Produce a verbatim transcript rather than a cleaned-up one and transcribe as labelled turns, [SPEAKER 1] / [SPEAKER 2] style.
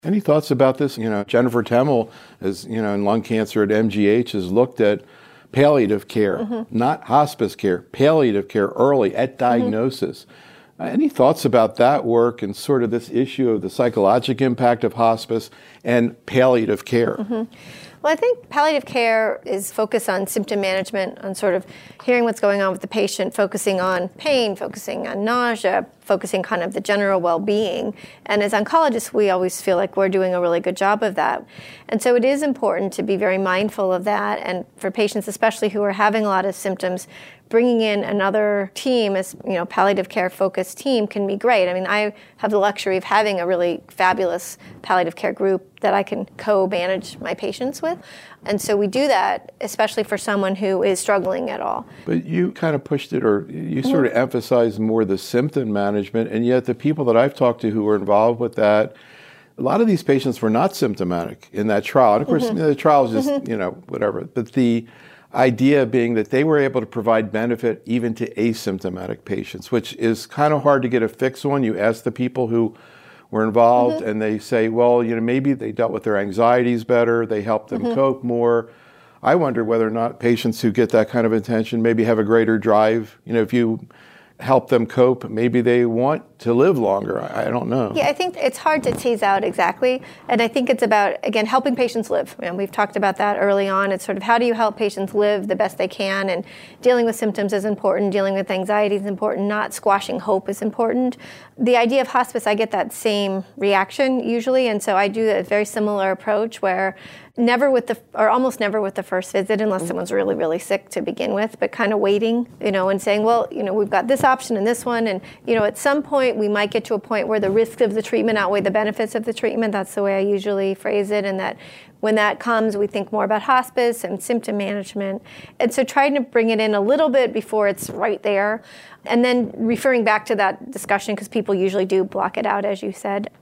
[SPEAKER 1] Any thoughts about this? You know, Jennifer Temmel, is, you know, in lung cancer at M G H, has looked at palliative care, mm-hmm. not hospice care, palliative care early at diagnosis. Mm-hmm. Uh, any thoughts about that work and sort of this issue of the psychological impact of hospice and palliative care?
[SPEAKER 2] Mm-hmm. Well, I think palliative care is focused on symptom management, on sort of hearing what's going on with the patient, focusing on pain, focusing on nausea, focusing kind of the general well-being. And as oncologists, we always feel like we're doing a really good job of that. And so it is important to be very mindful of that. And for patients, especially who are having a lot of symptoms, bringing in another team, as you know, palliative care focused team can be great. I mean, I have the luxury of having a really fabulous palliative care group that I can co-manage my patients with. And so we do that, especially for someone who is struggling at all.
[SPEAKER 1] But you kind of pushed it, or you sort of emphasized more the symptom management, and yet the people that I've talked to who were involved with that, a lot of these patients were not symptomatic in that trial. And of course, mm-hmm. the trial is just, mm-hmm. you know, whatever. But the idea being that they were able to provide benefit even to asymptomatic patients, which is kind of hard to get a fix on. You ask the people who were involved, mm-hmm. and they say, well, you know, maybe they dealt with their anxieties better, they helped them mm-hmm. cope more. I wonder whether or not patients who get that kind of attention maybe have a greater drive. You know, if you help them cope, maybe they want to live longer. I, I don't know.
[SPEAKER 2] Yeah, I think it's hard to tease out exactly. And I think it's about, again, helping patients live. And we've talked about that early on. It's sort of how do you help patients live the best they can? And dealing with symptoms is important. Dealing with anxiety is important. Not squashing hope is important. The idea of hospice, I get that same reaction usually. And so I do a very similar approach where never with the, or almost never with the first visit, unless someone's really, really sick to begin with, but kind of waiting, you know, and saying, well, you know, we've got this option and this one. And, you know, at some point we might get to a point where the risks of the treatment outweigh the benefits of the treatment. That's the way I usually phrase it. And that when that comes, we think more about hospice and symptom management. And so trying to bring it in a little bit before it's right there. And then referring back to that discussion, because people usually do block it out, as you said.